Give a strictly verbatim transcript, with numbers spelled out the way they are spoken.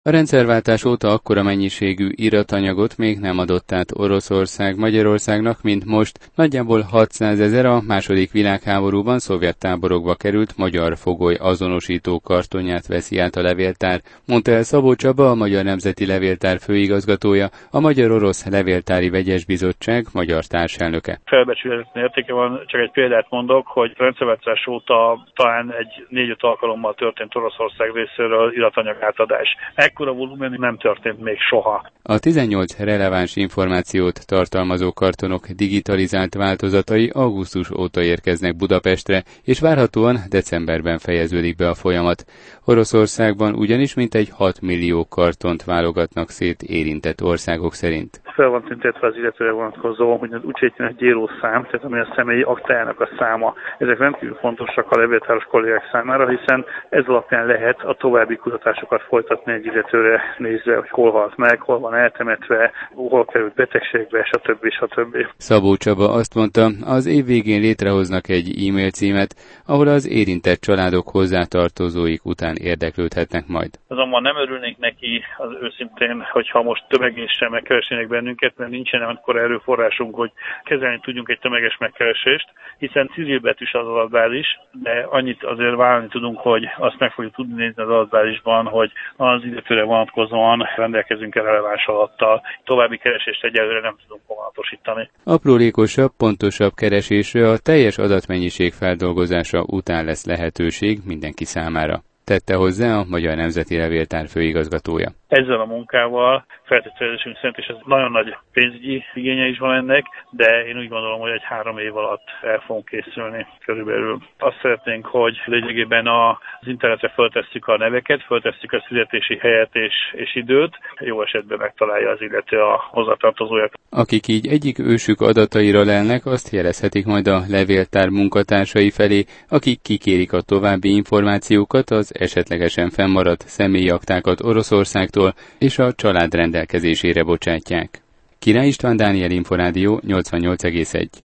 A rendszerváltás óta akkora mennyiségű iratanyagot még nem adott át Oroszország Magyarországnak, mint most. Nagyjából hatszázezer a második világháborúban szovjet táborokba került magyar fogoly azonosító kartonját veszi át a levéltár, mondta el Szabó Csaba, a Magyar Nemzeti Levéltár főigazgatója, a Magyar-Orosz Levéltári Vegyes Bizottság magyar társelnöke. Felbecsülhetetlen értéke van, csak egy példát mondok, hogy a rendszerváltás óta talán egy négy-öt alkalommal történt Oroszország részéről iratanyag átadás. Ekkora volumen nem történt még soha. A tizennyolc releváns információt tartalmazó kartonok digitalizált változatai augusztus óta érkeznek Budapestre, és várhatóan decemberben fejeződik be a folyamat. Oroszországban ugyanis mintegy hat millió kartont válogatnak szét érintett országok szerint. Fel van tüntetve az illetőre vonatkozó, hogy az úgyhogy egy gyérószám, tehát ami a személyi aktájának a száma. Ezek rendkívül fontosak a levéltáros kollégák számára, hiszen ez alapján lehet a további kutatásokat folytatni egy illetőre nézve, hogy hol halt meg, hol van eltemetve, hol került betegségbe, stb. stb. Szabó Csaba azt mondta, az év végén létrehoznak egy e-mail címet, ahol az érintett családok hozzátartozóik után érdeklődhetnek majd. Azonban nem örülnénk neki az őszintén, hogyha most tömegésen megkeresnének bennünket, mert nincsen akkor erőforrásunk, hogy kezelni tudjunk egy tömeges megkeresést, hiszen civilbetűs az adatbázis, de annyit azért vállalni tudunk, hogy azt meg fogjuk tudni nézni az adatbázisban, hogy az illetőre vonatkozóan rendelkezünk el releváns adattal. További keresést egyelőre nem tudunk foganatosítani. Aprólékosabb, pontosabb keresésre a teljes adatmennyiség feldolgozása után lesz lehetőség mindenki számára, tette hozzá a Magyar Nemzeti Levéltár főigazgatója. Ezzel a munkával feltételezésünk szerint, és ez nagyon nagy pénzügyi igénye is van ennek, de én úgy gondolom, hogy egy három év alatt el fogunk készülni körülbelül. Azt szeretnénk, hogy lényegében az internetre föltesszük a neveket, föltesszük a születési helyet és, és időt, jó esetben megtalálja az illető a hozzátartozóját. Akik így egyik ősük adataira lelnek, azt jelezhetik majd a levéltár munkatársai felé, akik kikérik a további információkat, az esetlegesen fennmaradt személyi aktákat Oroszországtól, és a család rendelkezésére bocsátják. Király István, Dániel Inforádió nyolcvannyolc egész egy.